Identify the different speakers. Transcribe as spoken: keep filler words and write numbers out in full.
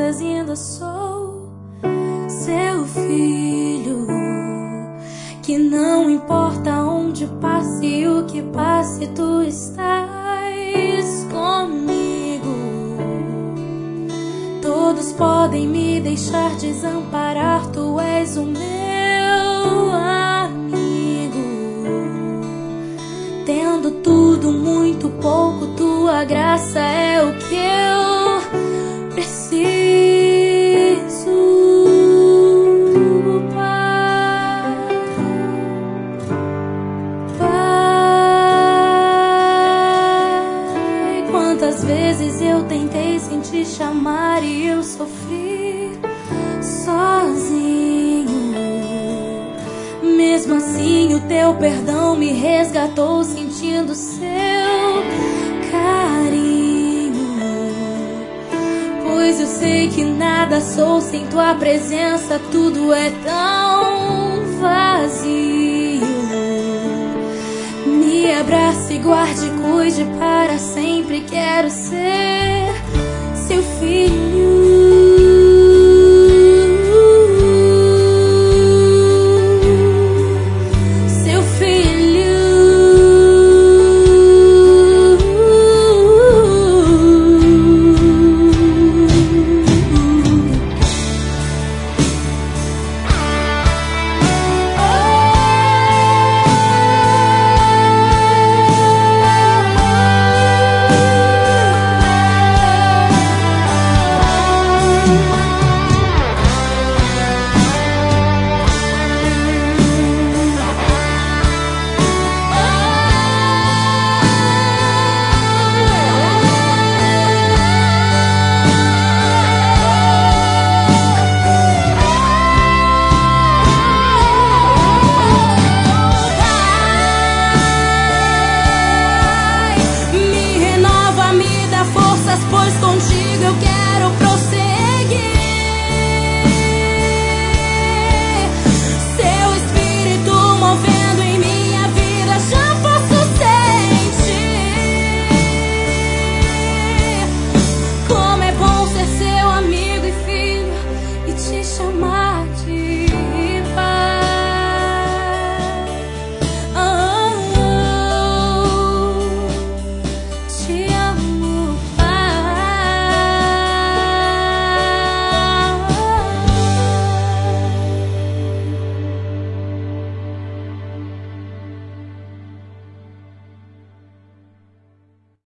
Speaker 1: mas ainda sou seu filho, que não importa onde passe o que passe, tu estás comigo. Todos podem me deixar desamparar, tu és o meu amigo. Tendo tudo, muito pouco, tua graça é o que eu preciso, Pai. Pai, quantas vezes eu tentei sem te chamar e eu sofri sozinho. Mesmo assim o teu perdão me resgatou, sentindo seu carinho. Pois eu sei que nada sou sem tua presença, tudo é tão vazio. Me abrace, guarde, cuide para sempre, quero ser seu filho.